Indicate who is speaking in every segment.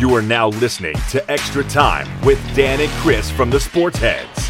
Speaker 1: You are now listening to Extra Time with Dan and Chris from the Sports Heads.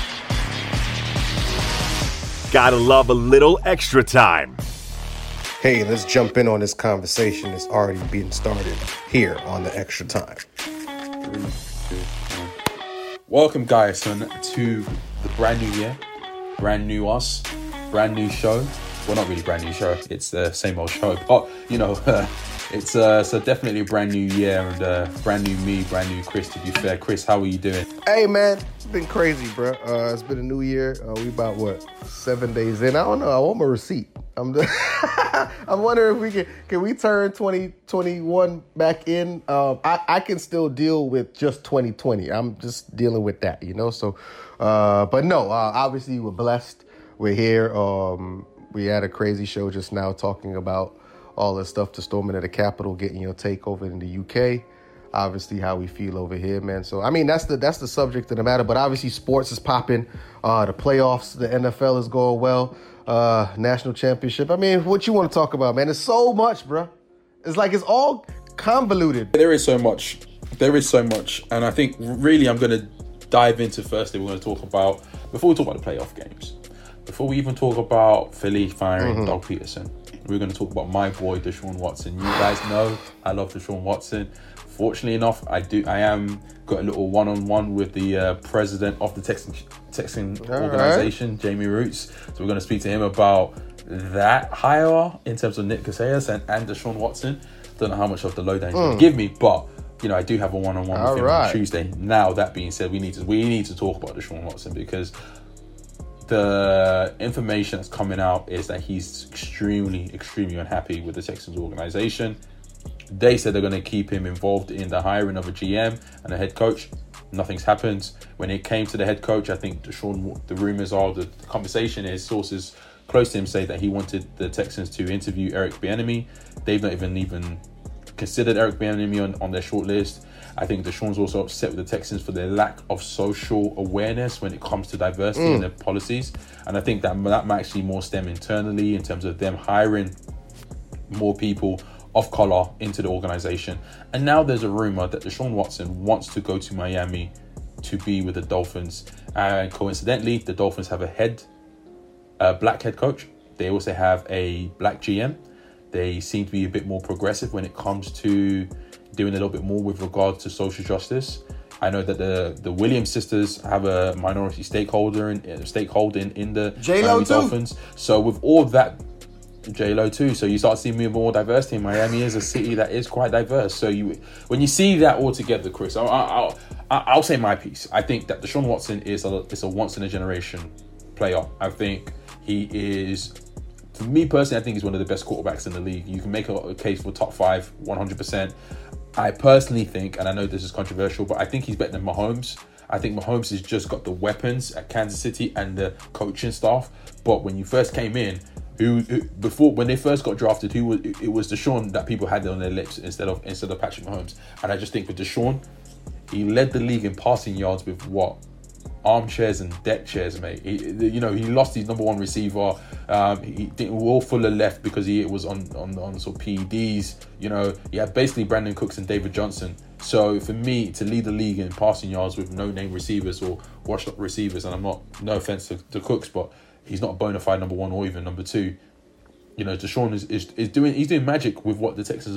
Speaker 1: Gotta love a little extra time.
Speaker 2: Hey, let's jump in on this conversation that's already being started here on the Extra Time.
Speaker 3: 3, 2, 1. Welcome, guys, to the brand new year, brand new us, brand new show. Well, not really brand new show. It's the same old show. But, it's so definitely a brand new year and brand new me, brand new Chris, to be fair. Chris, how are you doing?
Speaker 2: Hey, man, it's been crazy, bro. It's been a new year. We about, 7 days in? I don't know. I want my receipt. I'm wondering if can we turn 2021 back in? I can still deal with just 2020. I'm just dealing with that, So, but no, obviously we're blessed. We're here. We had a crazy show just now talking about all the stuff to storming at the Capitol, getting your take over in the UK. Obviously, how we feel over here, man. So, I mean, that's the subject of the matter. But obviously, sports is popping. The playoffs, the NFL is going well. National championship. I mean, what you want to talk about, man? There's so much, bro. It's like it's all convoluted.
Speaker 3: There is so much. And I think really I'm going to dive into firstly, we're going to talk about, before we talk about the playoff games, before we even talk about Philly firing Doug Peterson, we're going to talk about my boy, Deshaun Watson. You guys know I love Deshaun Watson. Fortunately enough, I am got a little one-on-one with the president of the Texan organization, Jamie Roots. So we're going to speak to him about that hire in terms of Nick Casillas and Deshaun Watson. Don't know how much of the lowdown he's going to give me, but I do have a one-on-one with him on Tuesday. Now, that being said, we need to talk about Deshaun Watson because the information that's coming out is that he's extremely, extremely unhappy with the Texans organization. They said they're going to keep him involved in the hiring of a GM and a head coach. Nothing's happened. When it came to the head coach, I think the rumors are, the conversation is, sources close to him say that he wanted the Texans to interview Eric Bieniemy. They've not even considered Eric Bieniemy on their short list. I think Deshaun's also upset with the Texans for their lack of social awareness when it comes to diversity in their policies. And I think that might actually more stem internally in terms of them hiring more people of color into the organization. And now there's a rumor that Deshaun Watson wants to go to Miami to be with the Dolphins. And coincidentally, the Dolphins have a black head coach. They also have a black GM. They seem to be a bit more progressive when it comes to doing a little bit more with regard to social justice. I know that the Williams sisters have a minority stakeholder in the Miami Dolphins. So with all that, J-Lo too. So you start seeing more diversity. Miami is a city that is quite diverse. So when you see that all together, Chris, I'll say my piece. I think that Deshaun Watson is a once in a generation player. I think he is, for me personally, I think he's one of the best quarterbacks in the league. You can make a case for top 5, 100%. I personally think, and I know this is controversial, but I think he's better than Mahomes. I think Mahomes has just got the weapons at Kansas City and the coaching staff. But when you first came in, when they first got drafted, it was Deshaun that people had on their lips instead of Patrick Mahomes. And I just think for Deshaun, he led the league in passing yards with armchairs and deck chairs, mate. He lost his number one receiver. Will Fuller left because he was on sort of PEDs. He had basically Brandon Cooks and David Johnson. So for me, to lead the league in passing yards with no name receivers or washed up receivers, and no offense to Cooks, but he's not a bona fide number one or even number two. Deshaun is doing magic with what the Texans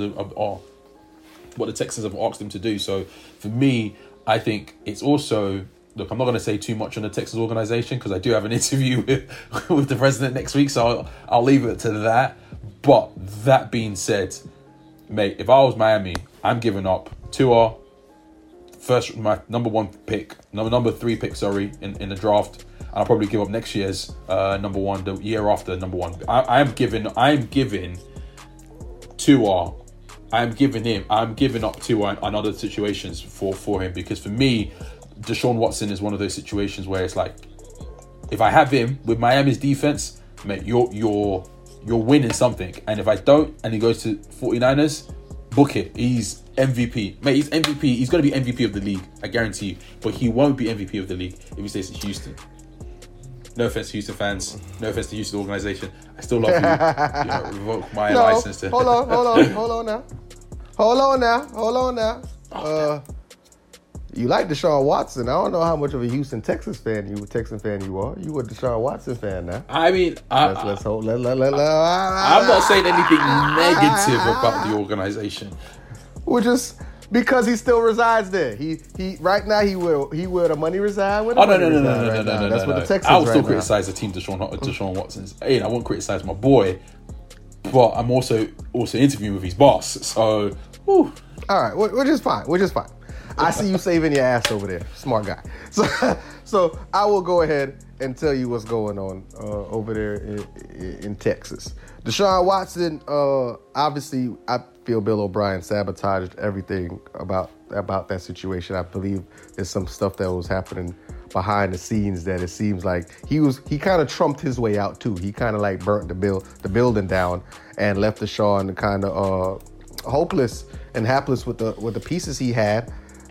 Speaker 3: have asked him to do. So for me, I think it's also, look, I'm not going to say too much on the Texans organization because I do have an interview with the president next week, so I'll leave it to that. But that being said, mate, if I was Miami, I'm giving up Tua, first, my number 3 pick, in the draft. And I'll probably give up next year's number 1, the year after number 1. I'm giving Tua. I'm giving up Tua on other situations for him, because for me, Deshaun Watson is one of those situations where it's like, if I have him with Miami's defense, mate, you're winning something. And if I don't, and he goes to 49ers, book it. He's MVP. Mate, he's MVP. He's going to be MVP of the league, I guarantee you. But he won't be MVP of the league if he stays in Houston. No offense to Houston fans. No offense to Houston organization. I still love you. Revoke my license to...
Speaker 2: Hold on now. You like Deshaun Watson. I don't know how much of a Texan fan you are. You a Deshaun Watson fan now.
Speaker 3: I mean,
Speaker 2: let's hope. I'm
Speaker 3: not saying anything negative about the organization.
Speaker 2: We're just because he still resides there. He right now where the money reside.
Speaker 3: No.
Speaker 2: That's what the Texans.
Speaker 3: I will still criticize the team Deshaun Watson's. Hey, I won't criticize my boy, but I'm also interviewing with his boss. So, whew.
Speaker 2: All right, we're just fine. I see you saving your ass over there. Smart guy. So I will go ahead and tell you what's going on over there in Texas. Deshaun Watson, obviously, I feel Bill O'Brien sabotaged everything about that situation. I believe there's some stuff that was happening behind the scenes that it seems like he kind of trumped his way out too. He kind of like burnt the building down and left Deshaun kind of hopeless and hapless with the pieces he had.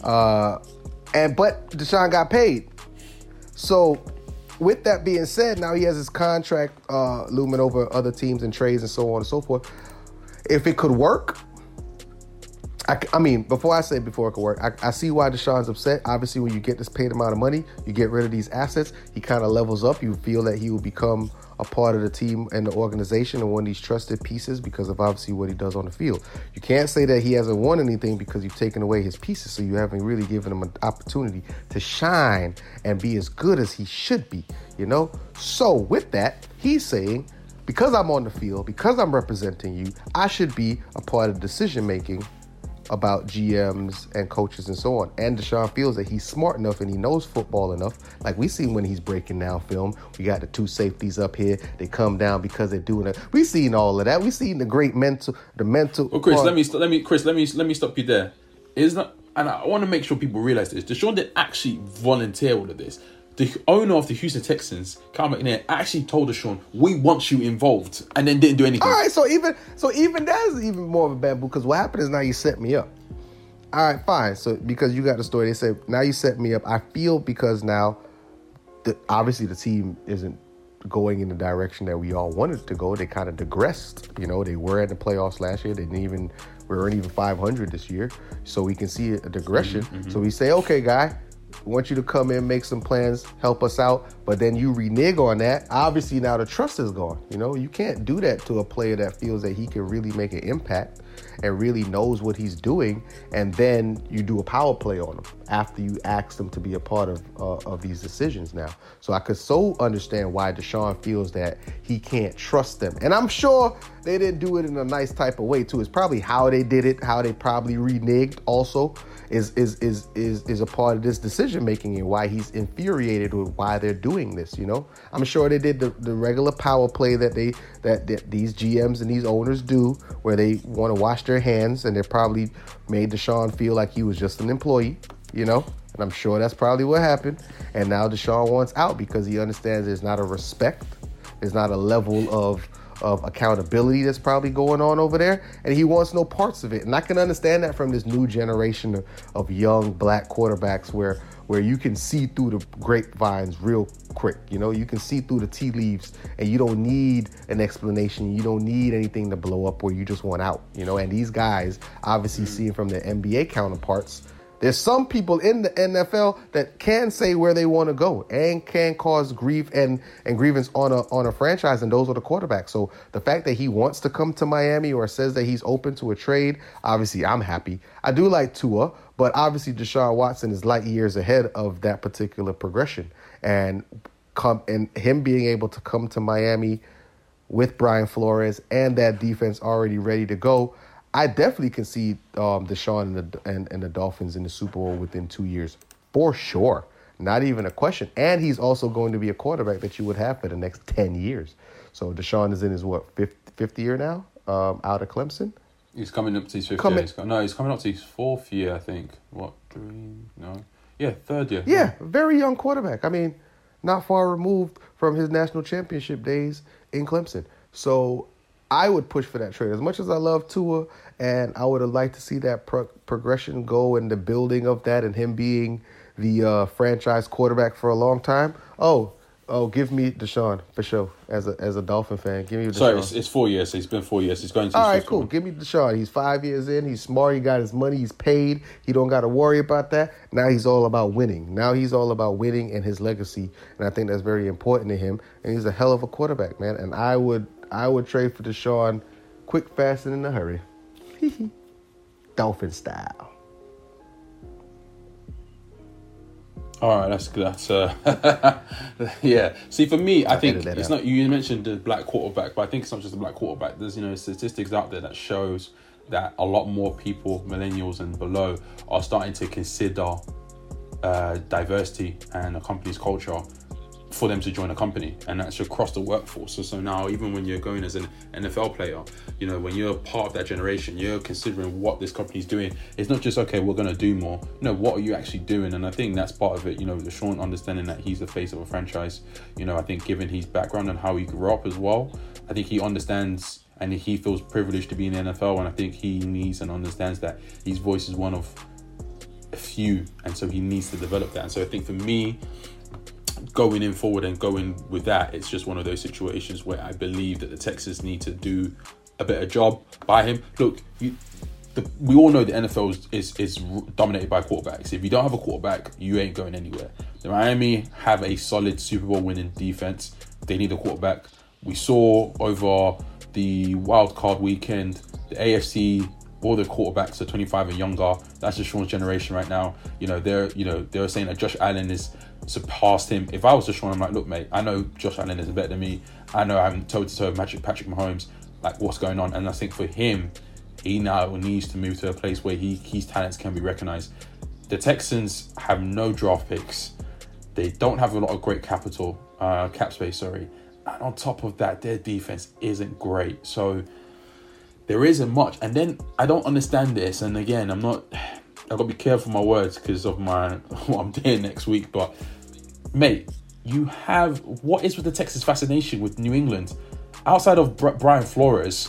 Speaker 2: But Deshaun got paid. So with that being said, now he has his contract looming over other teams and trades and so on and so forth. If it could work, I mean, before it could work, I see why Deshaun's upset. Obviously, when you get this paid amount of money, you get rid of these assets, he kind of levels up. You feel that he will become a part of the team and the organization and one of these trusted pieces because of obviously what he does on the field. You can't say that he hasn't won anything because you've taken away his pieces, so you haven't really given him an opportunity to shine and be as good as he should be, you know? So with that, he's saying, because I'm on the field, because I'm representing you, I should be a part of decision-making about GMs and coaches and so on. And Deshaun feels that he's smart enough and he knows football enough. Like we see when he's breaking down film, we got the two safeties up here. They come down because they're doing it. We've seen all of that. We've seen the great mental. Well,
Speaker 3: Chris, let me stop you there. It's not, and I want to make sure people realize this. Deshaun didn't actually volunteer all of this. The owner of the Houston Texans, Kyle McNair, actually told Deshaun, "We want you involved," and then didn't do anything.
Speaker 2: All right, so even that's even more of a bamboo because what happened is now you set me up. All right, fine. So because you got the story, they say now you set me up. I feel because now, obviously the team isn't going in the direction that we all wanted to go. They kind of digressed. You know, they were at the playoffs last year. We weren't even 500 this year. So we can see a digression. Mm-hmm. So we say, okay, guy, we want you to come in, make some plans, help us out, but then you renege on that. Obviously, now the trust is gone. You know, you can't do that to a player that feels that he can really make an impact and really knows what he's doing, and then you do a power play on him after you ask him to be a part of these decisions now. So I could so understand why Deshaun feels that he can't trust them. And I'm sure they didn't do it in a nice type of way too. It's probably how they did it, how they probably reneged also is a part of this decision making and why he's infuriated with why they're doing this, you know? I'm sure they did the regular power play that these GMs and these owners do where they want to wash their hands, and they probably made Deshaun feel like he was just an employee, you know? And I'm sure that's probably what happened. And now Deshaun wants out because he understands there's not a respect, there's not a level of accountability that's probably going on over there, and he wants no parts of it. And I can understand that from this new generation of young black quarterbacks where you can see through the grapevines real quick. You know, you can see through the tea leaves, and you don't need an explanation. You don't need anything to blow up where you just want out, you know. And these guys, obviously seeing from their NBA counterparts, there's some people in the NFL that can say where they want to go and can cause grief and grievance on a franchise, and those are the quarterbacks. So the fact that he wants to come to Miami or says that he's open to a trade, obviously I'm happy. I do like Tua, but obviously Deshaun Watson is light years ahead of that particular progression. And him being able to come to Miami with Brian Flores and that defense already ready to go, I definitely can see Deshaun and the Dolphins in the Super Bowl within 2 years, for sure. Not even a question. And he's also going to be a quarterback that you would have for the next 10 years. So Deshaun is in his, fifth year now, out of Clemson?
Speaker 3: He's coming up to his fifth year. He's coming up to his fourth year, I think. Third year.
Speaker 2: Yeah, very young quarterback. I mean, not far removed from his national championship days in Clemson. So I would push for that trade. As much as I love Tua, and I would have liked to see that progression go and the building of that and him being the franchise quarterback for a long time. Oh, Oh, give me Deshaun for sure. As a Dolphin fan, give me Deshaun.
Speaker 3: Sorry, it's 4 years. So he's been 4 years. He's going to his
Speaker 2: All right,
Speaker 3: fifth
Speaker 2: cool.
Speaker 3: one.
Speaker 2: Give me Deshaun. He's 5 years in. He's smart. He got his money. He's paid. He don't got to worry about that. Now he's all about winning. Now he's all about winning and his legacy. And I think that's very important to him. And he's a hell of a quarterback, man. And I would trade for Deshaun quick, fast, and in a hurry. Dolphin style.
Speaker 3: All right, that's yeah. See, for me, I think it's not. You mentioned the black quarterback, but I think it's not just the black quarterback. There's statistics out there that shows that a lot more people, millennials and below, are starting to consider diversity and a company's culture for them to join a company, and that's across the workforce. So now, even when you're going as an NFL player, when you're part of that generation, you're considering what this company's doing. It's not just, okay, we're going to do more. No, what are you actually doing? And I think that's part of it. Deshaun understanding that he's the face of a franchise. I think given his background and how he grew up as well, I think he understands and he feels privileged to be in the NFL. And I think he needs and understands that his voice is one of a few, and so he needs to develop that. And so I think for me, going in forward and going with that, it's just one of those situations where I believe that the Texans need to do a better job by him. Look, we all know the NFL is dominated by quarterbacks. If you don't have a quarterback, you ain't going anywhere. The Miami have a solid Super Bowl winning defense. They need a quarterback. We saw over the wild card weekend, the AFC, all the quarterbacks are 25 and younger. That's just Sean's generation right now. They're saying that Josh Allen is surpassed him. If I was Deshaun, I'm like, look, mate, I know Josh Allen is better than me. I know I'm toe-to-toe with Patrick Mahomes. Like, what's going on? And I think for him, he now needs to move to a place where his talents can be recognized. The Texans have no draft picks. They don't have a lot of great cap space. And on top of that, their defense isn't great. So there isn't much. And then I don't understand this. And again, I've got to be careful with my words because of what I'm doing next week. But mate, what is with the Texas fascination with New England? Outside of Brian Flores,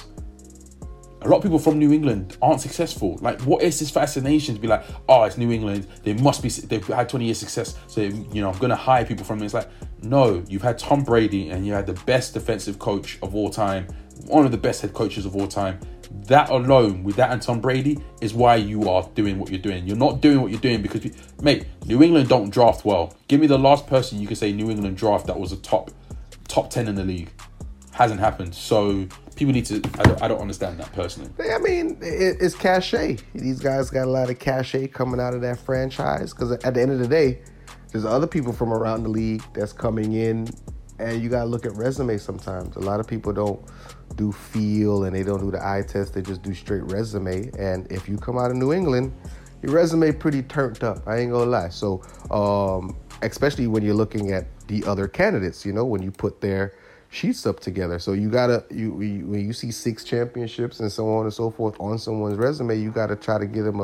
Speaker 3: a lot of people from New England aren't successful. Like, what is this fascination to be like, oh, it's New England, they've had 20 years success, so I'm going to hire people from it. It's like, no, you've had Tom Brady and you had the best defensive coach of all time, one of the best head coaches of all time. That alone, with that and Tom Brady, is why you are doing what you're doing. You're not doing what you're doing because, mate, New England don't draft well. Give me the last person you can say New England draft that was a top 10 in the league. Hasn't happened. So people need to, I don't understand that personally.
Speaker 2: I mean, it's cachet. These guys got a lot of cachet coming out of that franchise because at the end of the day, there's other people from around the league that's coming in, and you got to look at resumes sometimes. A lot of people don't do feel and they don't do the eye test. They just do straight resume. And if you come out of New England, your resume pretty turned up. I ain't gonna lie. So, especially when you're looking at the other candidates, when you put their sheets up together. So you gotta, when you see 6 championships and so on and so forth on someone's resume, you gotta try to get them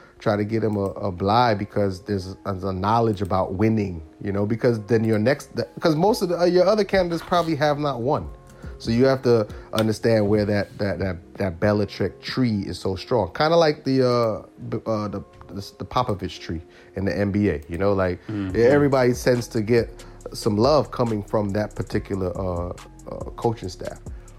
Speaker 2: a bly because there's a knowledge about winning, because then because most of your other candidates probably have not won. So you have to understand where that Belichick tree is so strong. Kind of like the Popovich tree in the NBA. Everybody tends to get some love coming from that particular coaching staff.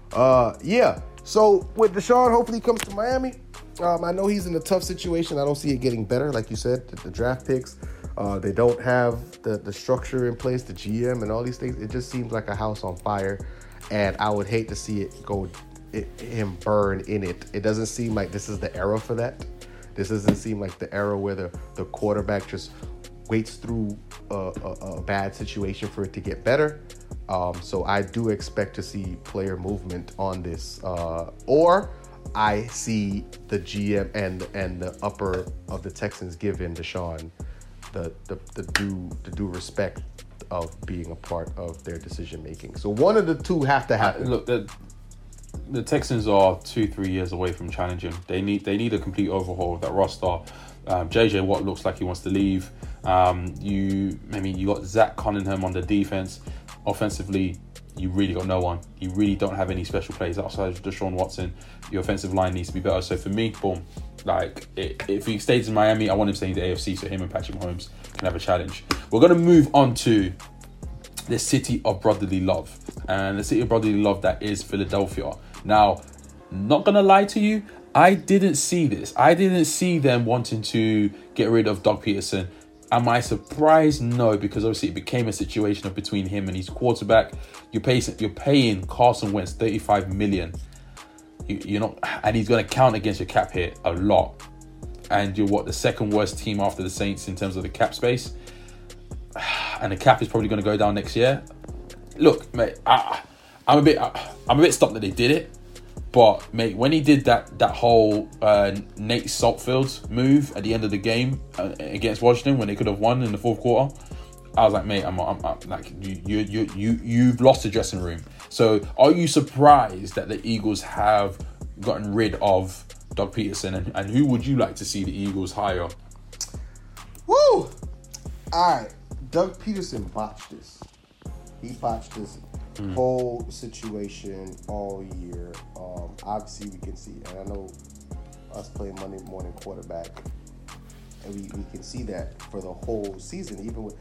Speaker 2: So with Deshaun, hopefully he comes to Miami. I know he's in a tough situation. I don't see it getting better, like you said. The draft picks, they don't have the structure in place, the GM and all these things. It just seems like a house on fire, and I would hate to see him burn in it. It doesn't seem like this is the era for that. This doesn't seem like the era where the quarterback just waits through a bad situation for it to get better. So I do expect to see player movement on this, or I see the GM and the upper of the Texans giving Deshaun the due respect of being a part of their decision making. So one of the two have to happen.
Speaker 3: Look, the Texans are 2-3 years away from challenging. They need a complete overhaul of that roster. JJ Watt looks like he wants to leave. You got Zach Cunningham on the defense. Offensively, you really got no one. You really don't have any special players outside of Deshaun Watson. Your offensive line needs to be better. So for me, boom. If he stays in Miami, I want him staying in the AFC so him and Patrick Mahomes can have a challenge. We're going to move on to the city of brotherly love. And the city of brotherly love that is Philadelphia. Now, not going to lie to you, I didn't see this. I didn't see them wanting to get rid of Doug Peterson. Am I surprised? No, because obviously it became a situation of between him and his quarterback. You're paying Carson Wentz $35 million. You're not, and he's going to count against your cap hit a lot. And you're the second worst team after the Saints in terms of the cap space. And the cap is probably going to go down next year. Look, mate, I'm a bit stumped that they did it. But mate, when he did that whole Nate Saltfield move at the end of the game against Washington when they could have won in the fourth quarter, I was like, mate, I'm like you've lost the dressing room. So are you surprised that the Eagles have gotten rid of Doug Peterson, and who would you like to see the Eagles hire?
Speaker 2: Woo! All right, Doug Peterson botched this. He botched this whole situation all year. Obviously, we can see, and I know us playing Monday morning quarterback, and we can see that for the whole season. Even with,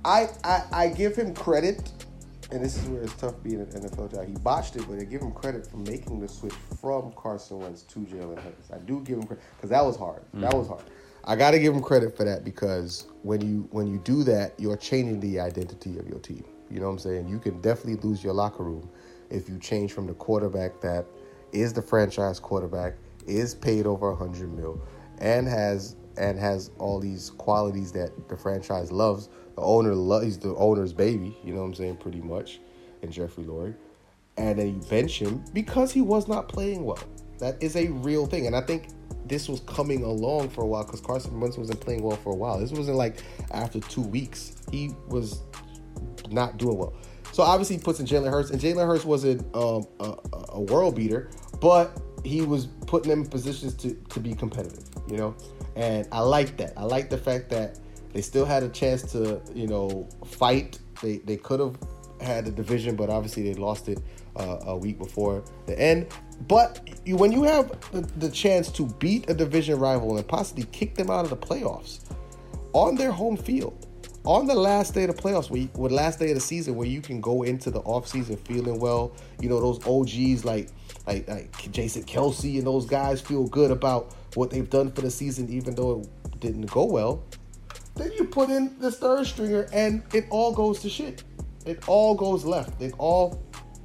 Speaker 2: I give him credit, and this is where it's tough being an NFL guy. He botched it, but I give him credit for making the switch from Carson Wentz to Jalen Hurts. I do give him credit because that was hard. That was hard. I got to give him credit for that because when you do that, you're changing the identity of your team. You know what I'm saying? You can definitely lose your locker room if you change from the quarterback that is the franchise quarterback, is paid over $100 million, and has all these qualities that the franchise loves. The owner he's the owner's baby. You know what I'm saying? Pretty much, in Jeffrey Lurie, and then you bench him because he was not playing well. That is a real thing, and I think this was coming along for a while because Carson Wentz wasn't playing well for a while. This wasn't like after 2 weeks he was not doing well. So obviously he puts in Jalen Hurts, and Jalen Hurts wasn't a world beater, but he was putting them in positions to be competitive, you know? And I like that. I like the fact that they still had a chance to, fight. They could have had the division, but obviously they lost it a week before the end. But when you have the chance to beat a division rival and possibly kick them out of the playoffs on their home field, on the last day of the playoffs, last day of the season, where you can go into the offseason feeling well, those OGs like Jason Kelce and those guys feel good about what they've done for the season, even though it didn't go well. Then you put in this third stringer, and it all goes to shit. It all goes left. It all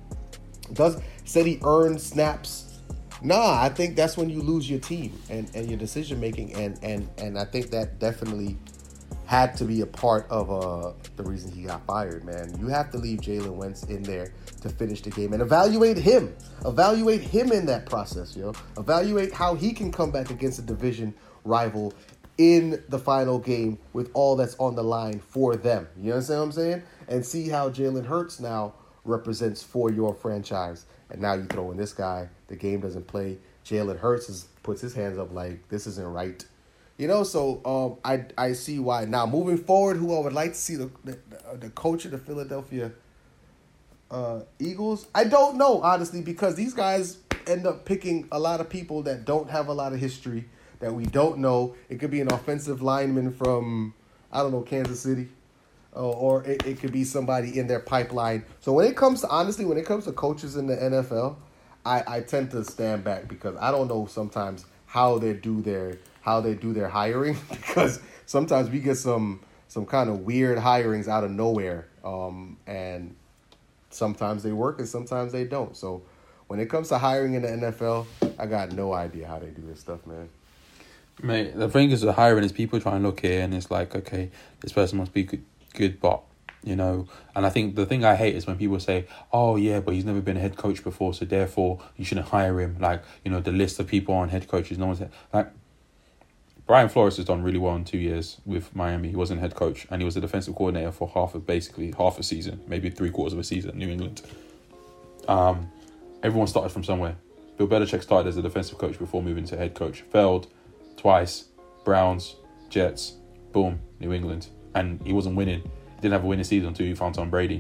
Speaker 2: said he earned snaps. Nah, I think that's when you lose your team and your decision making, and I think that definitely had to be a part of the reason he got fired, man. You have to leave Jalen Wentz in there to finish the game and evaluate him. Evaluate him in that process, Evaluate how he can come back against a division rival in the final game with all that's on the line for them. You understand what I'm saying? And see how Jalen Hurts now represents for your franchise. And now you throw in this guy, the game doesn't play. Jalen Hurts puts his hands up like, this isn't right. So I see why. Now, moving forward, who I would like to see the coach of the Philadelphia Eagles, I don't know, honestly, because these guys end up picking a lot of people that don't have a lot of history, that we don't know. It could be an offensive lineman from, Kansas City, or it could be somebody in their pipeline. So when it comes to coaches in the NFL, I tend to stand back because I don't know sometimes how they do their hiring, because sometimes we get some kind of weird hirings out of nowhere, and sometimes they work and sometimes they don't. So when it comes to hiring in the NFL, I got no idea how they do this stuff, man.
Speaker 3: Mate, the thing is with hiring is people try and look here and it's like, okay, this person must be good, but, and I think the thing I hate is when people say, oh, yeah, but he's never been a head coach before, so therefore you shouldn't hire him. Like, the list of people on head coaches, no one's like, Brian Flores has done really well in 2 years with Miami. He wasn't head coach, and he was a defensive coordinator for half a season, maybe 3/4 of a season in New England. Everyone started from somewhere. Bill Belichick started as a defensive coach before moving to head coach. Failed twice. Browns, Jets, boom, New England. And he wasn't winning. He didn't have a winning season until he found Tom Brady.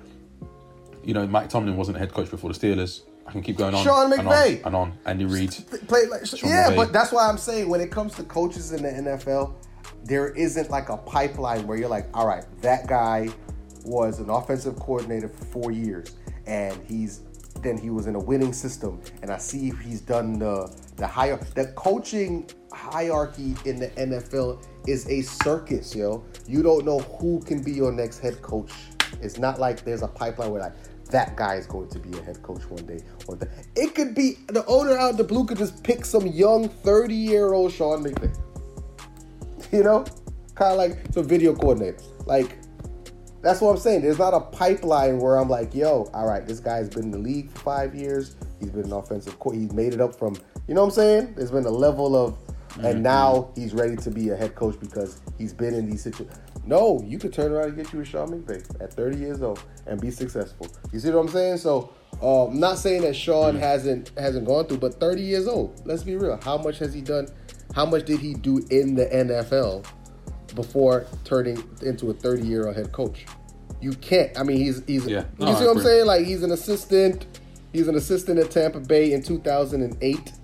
Speaker 3: Mike Tomlin wasn't a head coach before the Steelers. I can keep going on.
Speaker 2: Sean McVay.
Speaker 3: And on. Andy Reid.
Speaker 2: McVay. But that's why I'm saying when it comes to coaches in the NFL, there isn't like a pipeline where you're like, all right, that guy was an offensive coordinator for 4 years, and he was in a winning system, and I see he's done the coaching hierarchy in the NFL is a circus, yo. You don't know who can be your next head coach. It's not like there's a pipeline where like that guy is going to be a head coach one day, or it could be the owner out of the blue could just pick some young 30-year-old Sean McVay. You know, kind of like some video coordinator. Like, that's what I'm saying. There's not a pipeline where I'm like, yo, all right, this guy's been in the league for 5 years. He's been an offensive coordinator. He's made it up from, you know what I'm saying? There's been a level of, and now he's ready to be a head coach because he's been in these situations. No, you could turn around and get you a Sean McVay at 30 years old and be successful. You see what I'm saying? So, I'm not saying that Sean hasn't gone through, but 30 years old. Let's be real. How much has he done? How much did he do in the NFL before turning into a 30-year-old head coach? You can't. I mean, he's you see what I'm saying? Like, he's an assistant at Tampa Bay in 2008.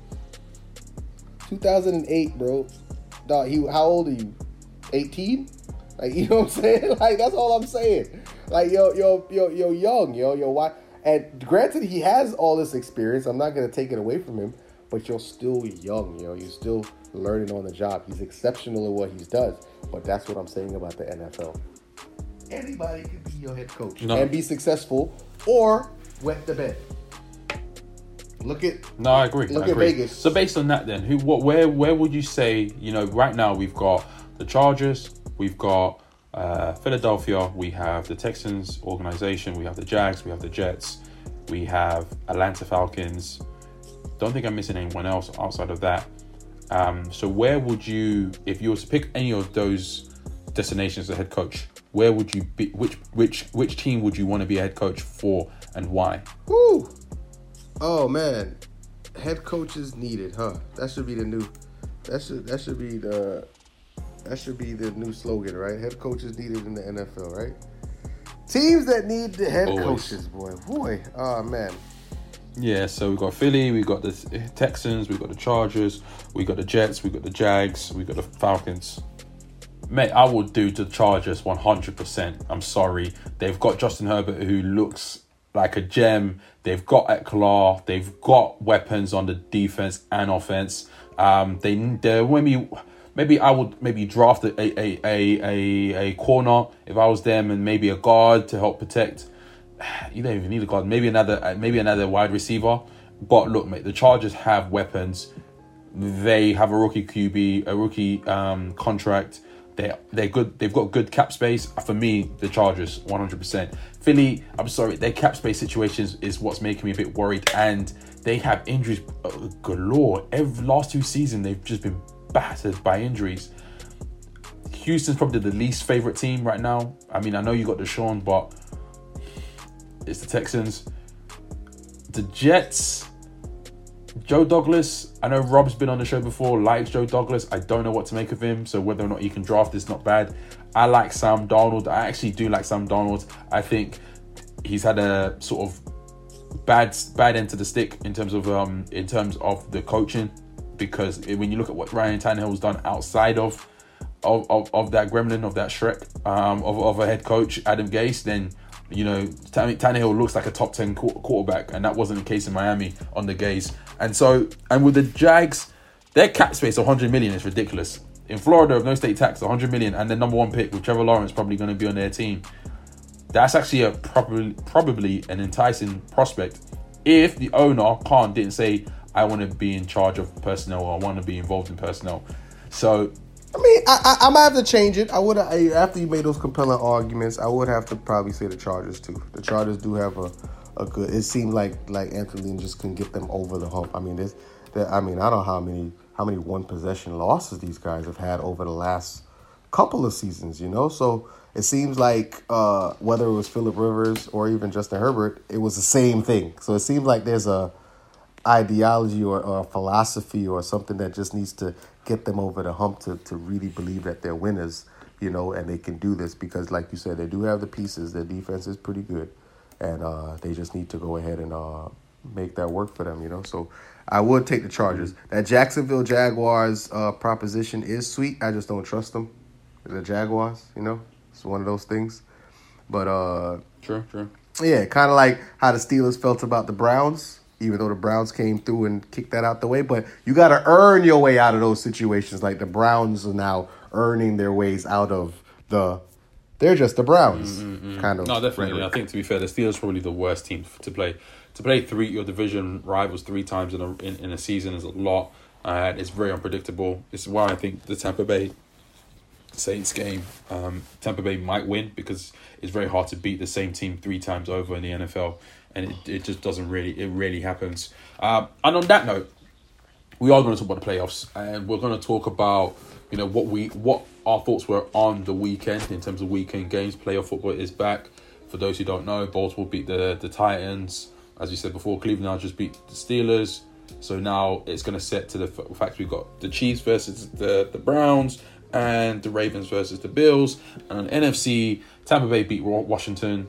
Speaker 2: 2008, bro. Dog, how old are you? 18? Like, you know what I'm saying? Like, that's all I'm saying. Like, you're young, you're why. And granted, he has all this experience. I'm not gonna take it away from him, but you're still young, You're still learning on the job. He's exceptional at what he does. But that's what I'm saying about the NFL. Anybody can be your head coach and be successful or wet the bed.
Speaker 3: I agree.
Speaker 2: Look at Vegas.
Speaker 3: So based on that, then, where would you say? You know, right now we've got the Chargers, we've got Philadelphia, we have the Texans organization, we have the Jags, we have the Jets, we have Atlanta Falcons. Don't think I'm missing anyone else outside of that. So where would you, if you were to pick any of those destinations as a head coach, where would you be? Which team would you want to be a head coach for, and why?
Speaker 2: Woo! Oh man, head coaches needed, huh? That should be the new. That should be the new slogan, right? Head coaches needed in the NFL, right? Teams that need the head coaches, boy. Oh man.
Speaker 3: Yeah, so we've got Philly, we've got the Texans, we've got the Chargers, we've got the Jets, we've got the Jags, we've got the Falcons. Mate, I would do the Chargers 100%. I'm sorry. They've got Justin Herbert, who looks like a gem. They've got Eckler. They've got weapons on the defense and offense. Maybe I would draft a corner if I was them, and maybe a guard to help protect. You don't even need a guard. Maybe another wide receiver. But look, mate, the Chargers have weapons. They have a rookie QB, a rookie contract. They're good. They've got good cap space. For me, the Chargers 100%. Philly, I'm sorry, their cap space situations is what's making me a bit worried, and they have injuries galore. Last 2 seasons, they've just been battered by injuries. Houston's probably the least favorite team right now. I mean, I know you got Deshaun, but it's the Texans. The Jets, Joe Douglas. I know Rob's been on the show before, likes Joe Douglas. I don't know what to make of him, so whether or not he can draft is not bad. I like Sam Darnold. I actually do like Sam Darnold. I think he's had a sort of bad end to the stick in terms of the coaching, because when you look at what Ryan Tannehill's done outside of that gremlin, of that Shrek, of a head coach, Adam Gase, then you know Tannehill looks like a top 10 quarterback, and that wasn't the case in Miami on the Gase. And with the Jags, their cap space 100 million is ridiculous. In Florida, with no state tax, 100 million, and the number 1 pick with Trevor Lawrence probably going to be on their team. That's actually a probably an enticing prospect if the owner didn't say, I want to be in charge of personnel, or I want to be involved in personnel. So,
Speaker 2: I mean, I might have to change it. After you made those compelling arguments, I would have to probably say the Chargers too. The Chargers do have a good. It seemed like Anthony Lynn just couldn't get them over the hump. I mean, I don't know how many one possession losses these guys have had over the last couple of seasons. You know, so it seems like whether it was Phillip Rivers or even Justin Herbert, it was the same thing. So it seems like there's a ideology or a philosophy or something that just needs to get them over the hump to really believe that they're winners, you know, and they can do this because, like you said, they do have the pieces. Their defense is pretty good, and they just need to go ahead and make that work for them, you know. So I would take the Chargers. That Jacksonville Jaguars proposition is sweet. I just don't trust them. The Jaguars, you know, it's one of those things. But
Speaker 3: True.
Speaker 2: yeah, kind of like how the Steelers felt about the Browns, even though the Browns came through and kicked that out the way. But you got to earn your way out of those situations. Like the Browns are now earning their ways out of they're just the Browns kind of.
Speaker 3: No, definitely.
Speaker 2: rhetoric.
Speaker 3: I think, to be fair, the Steelers are probably the worst team to play. To play your division rivals 3 times in a season is a lot. It's very unpredictable. It's why I think the Tampa Bay Saints game, Tampa Bay might win, because it's very hard to beat the same team 3 times over in the NFL, and it just doesn't really. It rarely happens. And on that note, we are going to talk about the playoffs, and we're going to talk about what our thoughts were on the weekend in terms of weekend games. Playoff football is back. For those who don't know, Baltimore beat the Titans. As we said before, Cleveland now just beat the Steelers. So now it's going to set to the fact we've got the Chiefs versus the Browns, and the Ravens versus the Bills. And on NFC, Tampa Bay beat Washington.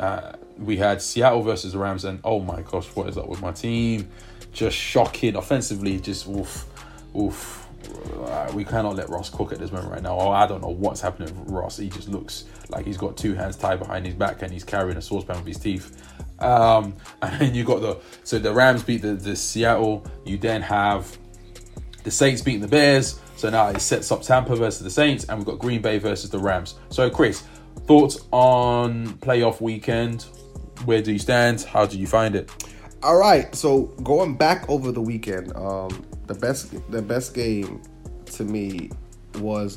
Speaker 3: We had Seattle versus the Rams, and oh my gosh, what is up with my team? Just shocking offensively. Just oof. We cannot let Ross cook at this moment right now. Oh, I don't know what's happening with Ross. He just looks like he's got 2 hands tied behind his back and he's carrying a saucepan with his teeth. And then you got the Rams beat the Seattle. You then have the Saints beating the Bears. So now it sets up Tampa versus the Saints, and we've got Green Bay versus the Rams. So Chris, thoughts on playoff weekend? Where do you stand? How do you find it?
Speaker 2: All right, so going back over the weekend, the best game to me was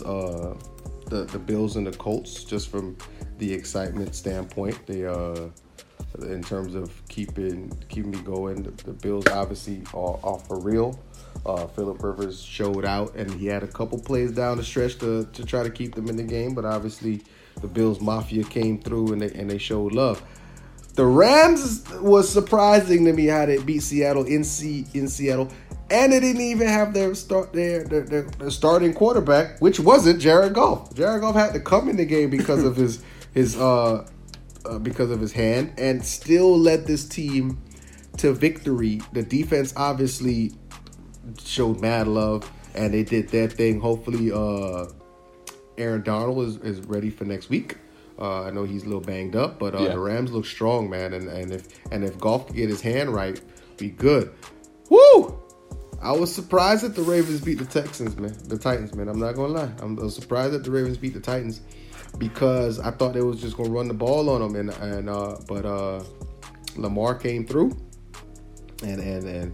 Speaker 2: the Bills and the Colts, just from the excitement standpoint. They in terms of keeping me going, the Bills obviously are for real. Phillip Rivers showed out, and he had a couple plays down the stretch to try to keep them in the game, but obviously the Bills Mafia came through and they showed love. The Rams was surprising to me how they beat Seattle in Seattle, and they didn't even have their starting quarterback, which wasn't Jared Goff. Jared Goff had to come in the game because of his hand, and still led this team to victory. The defense obviously showed mad love, and they did their thing. Hopefully, Aaron Donald is ready for next week. I know he's a little banged up, but the Rams look strong, man. And if Goff can get his hand right, be good. Woo! I was surprised that the Ravens beat the Titans, man. I'm not gonna lie. I'm surprised that the Ravens beat the Titans, because I thought they was just gonna run the ball on them, but Lamar came through, and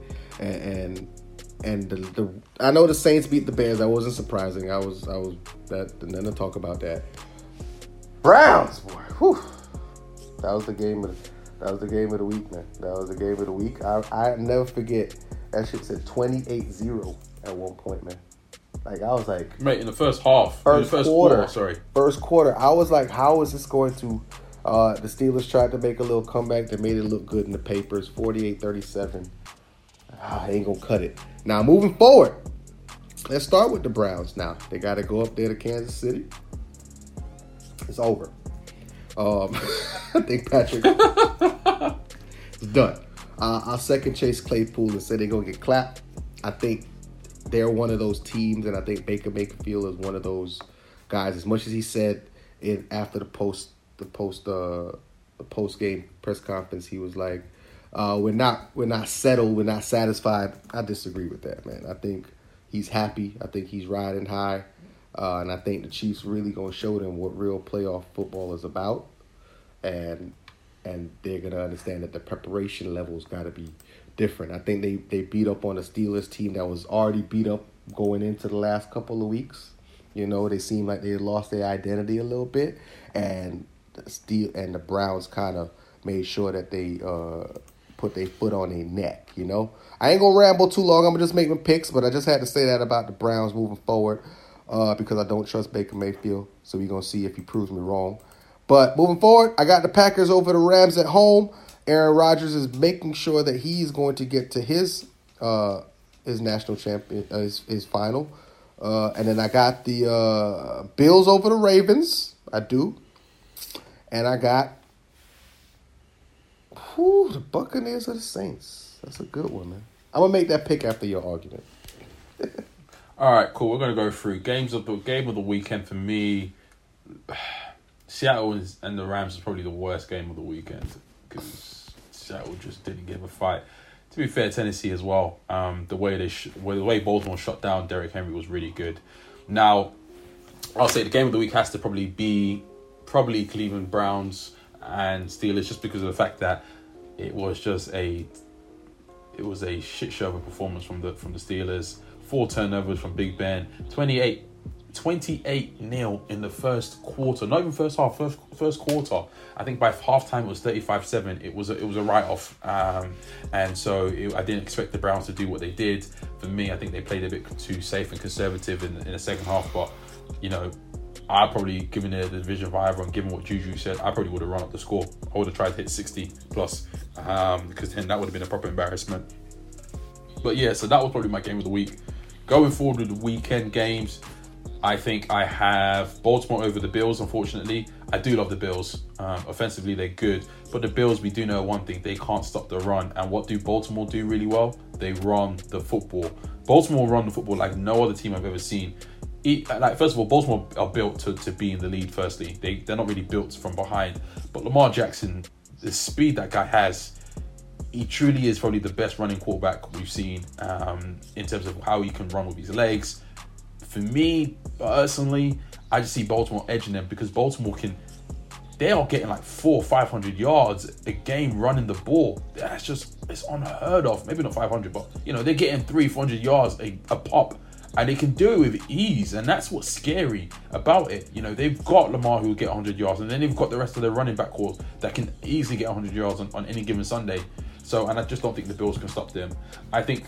Speaker 2: I know the Saints beat the Bears. That wasn't surprising. I was that. Nothing to talk about that. Browns, boy. Whew. That was the game of the week, man. That was the game of the week. I never forget that shit said 28-0 at one point, man. Like, I was like,
Speaker 3: mate, in the first half,
Speaker 2: first quarter, I was like, how is this going to? The Steelers tried to make a little comeback. They made it look good in the papers. 48-37. Ain't gonna cut it. Now, moving forward, let's start with the Browns. Now they got to go up there to Kansas City. It's over. I think Patrick is done. I'll second Chase Claypool and say they're going to get clapped. I think they're one of those teams, and I think Baker Mayfield is one of those guys. As much as he said after the post game press conference, he was like, we're not settled, we're not satisfied. I disagree with that, man. I think he's happy. I think he's riding high. And I think the Chiefs really going to show them what real playoff football is about. And they're going to understand that the preparation levels got to be different. I think they beat up on a Steelers team that was already beat up going into the last couple of weeks. You know, they seemed like they had lost their identity a little bit. And the Browns kind of made sure that they put their foot on their neck, you know. I ain't going to ramble too long. I'm going to just make my picks, but I just had to say that about the Browns moving forward. Because I don't trust Baker Mayfield. So we're going to see if he proves me wrong. But moving forward, I got the Packers over the Rams at home. Aaron Rodgers is making sure that he's going to get to his national champion, his final. And then I got the Bills over the Ravens. I do. And I got the Buccaneers or the Saints. That's a good one, man. I'm going to make that pick after your argument.
Speaker 3: All right, cool. We're going to go through game of the weekend for me. Seattle and the Rams is probably the worst game of the weekend because Seattle just didn't give a fight. To be fair, Tennessee as well. The way Baltimore shut down Derrick Henry was really good. Now, I'll say the game of the week has to probably be Cleveland Browns and Steelers, just because of the fact that it was a shit show of a performance from the Steelers. 4 turnovers from Big Ben. 28-0 in the first quarter. Not even first half. First quarter. I think by halftime it was 35-7. It was a write-off. And so I didn't expect the Browns to do what they did. For me, I think they played a bit too safe and conservative in the second half. But, I probably, given the division rival and given what Juju said, I probably would have run up the score. I would have tried to hit 60 plus, because then that would have been a proper embarrassment. But yeah, so that was probably my game of the week. Going forward with the weekend games, I think I have Baltimore over the Bills, unfortunately. I do love the Bills. Offensively, they're good. But the Bills, we do know one thing. They can't stop the run. And what do Baltimore do really well? They run the football. Baltimore run the football like no other team I've ever seen. First of all, Baltimore are built to be in the lead, firstly. They're not really built from behind. But Lamar Jackson, the speed that guy has, he truly is probably the best running quarterback we've seen in terms of how he can run with his legs. For me, personally, I just see Baltimore edging them because Baltimore they are getting like 400 or 500 yards a game running the ball. It's unheard of. Maybe not 500, but they're getting 300-400 yards a pop. And they can do it with ease, and that's what's scary about it. They've got Lamar who will get 100 yards, and then they've got the rest of their running back core that can easily get 100 yards on any given Sunday. And I just don't think the Bills can stop them. I think,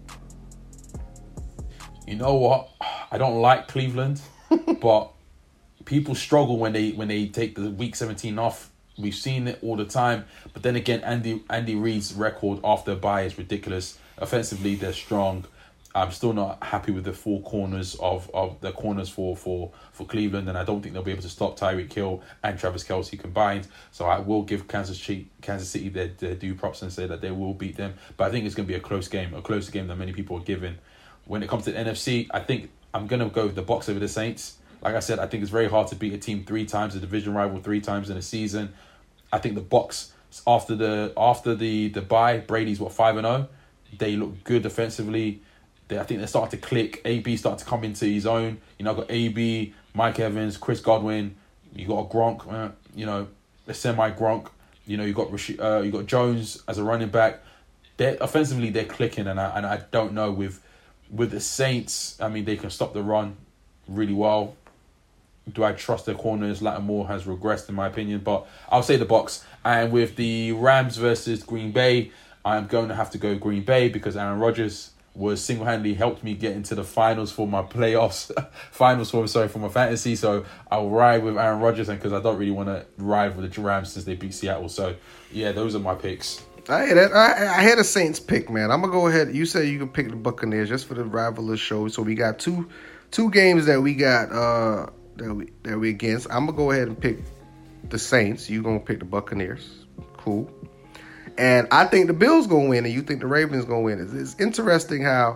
Speaker 3: you know what? I don't like Cleveland, but people struggle when they take the week 17 off. We've seen it all the time. But then again, Andy Reid's record after a bye is ridiculous. Offensively, they're strong. I'm still not happy with the 4 corners of the corners for Cleveland, and I don't think they'll be able to stop Tyreek Hill and Travis Kelce combined. So I will give Kansas City their due props and say that they will beat them. But I think it's going to be a closer game than many people are giving. When it comes to the NFC, I think I'm going to go with the Bucs over the Saints. Like I said, I think it's very hard to beat a team 3 times, a division rival 3 times in a season. I think the Bucs, after the bye, Brady's 5-0. They look good defensively. I think they're starting to click. AB starting to come into his own. Got AB, Mike Evans, Chris Godwin. You got a Gronk, a semi-Gronk. You got Jones as a running back. Offensively, they're clicking, and I don't know with the Saints. I mean, they can stop the run really well. Do I trust their corners? Lattimore has regressed, in my opinion, but I'll say the Bucs. And with the Rams versus Green Bay, I'm going to have to go Green Bay because Aaron Rodgers was single-handedly helped me get into the finals for my playoffs, for my fantasy. So I'll ride with Aaron Rodgers, and because I don't really want to ride with the Rams since they beat Seattle. So yeah, those are my picks.
Speaker 2: I had a Saints pick, man. I'm gonna go ahead. You said you can pick the Buccaneers just for the rivalry show. So we got two games that we got that we against. I'm gonna go ahead and pick the Saints. You gonna pick the Buccaneers? Cool. And I think the Bills going to win, and you think the Ravens going to win. It's interesting how,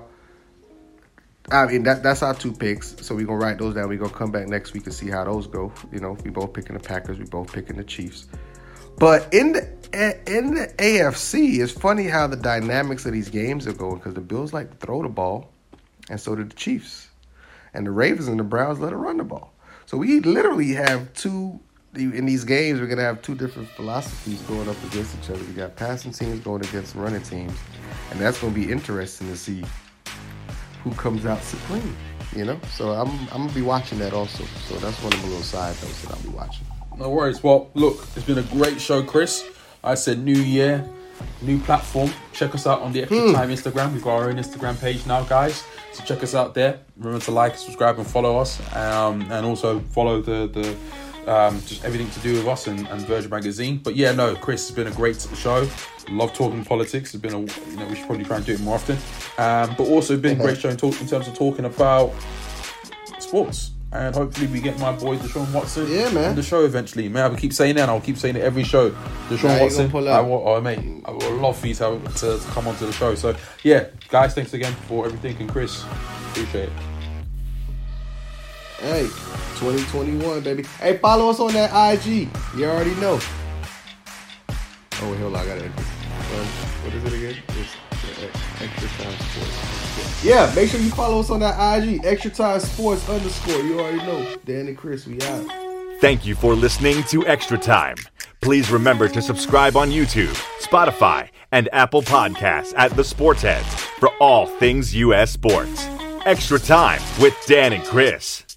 Speaker 2: I mean, that's our 2 picks. So we're going to write those down. We're going to come back next week and see how those go. We both picking the Packers. We both picking the Chiefs. But in the AFC, it's funny how the dynamics of these games are going because the Bills like to throw the ball, and so do the Chiefs. And the Ravens and the Browns let it run the ball. So we literally have in these games, we're going to have 2 different philosophies going up against each other. We got passing teams going against running teams. And that's going to be interesting to see who comes out supreme, So I'm going to be watching that also. So that's one of the little side notes that I'll be watching.
Speaker 3: No worries. Well, look, it's been a great show, Chris. I said new year, new platform. Check us out on the Extra Time Instagram. We've got our own Instagram page now, guys. So check us out there. Remember to like, subscribe, and follow us. And also follow the just everything to do with us and Virgin Magazine. But yeah, no, Chris, it's been a great show. Love talking politics. It's been we should probably try and do it more often. But also been a great show in terms of talking about sports. And hopefully we get my boy Deshaun Watson on the show eventually. Man, I keep saying that, and I'll keep saying it every show. Deshaun Watson, I would love for you to come onto the show. So yeah, guys, thanks again for everything, and Chris, appreciate it.
Speaker 2: Hey, 2021, baby. Hey, follow us on that IG. You already know. Oh, hold on, I gotta enter. What is it again? It's Extra Time Sports. Yeah, make sure you follow us on that IG. Extra Time Sports _ You already know. Dan and Chris, we out.
Speaker 1: Thank you for listening to Extra Time. Please remember to subscribe on YouTube, Spotify, and Apple Podcasts at The Sports Heads for all things U.S. sports. Extra Time with Dan and Chris.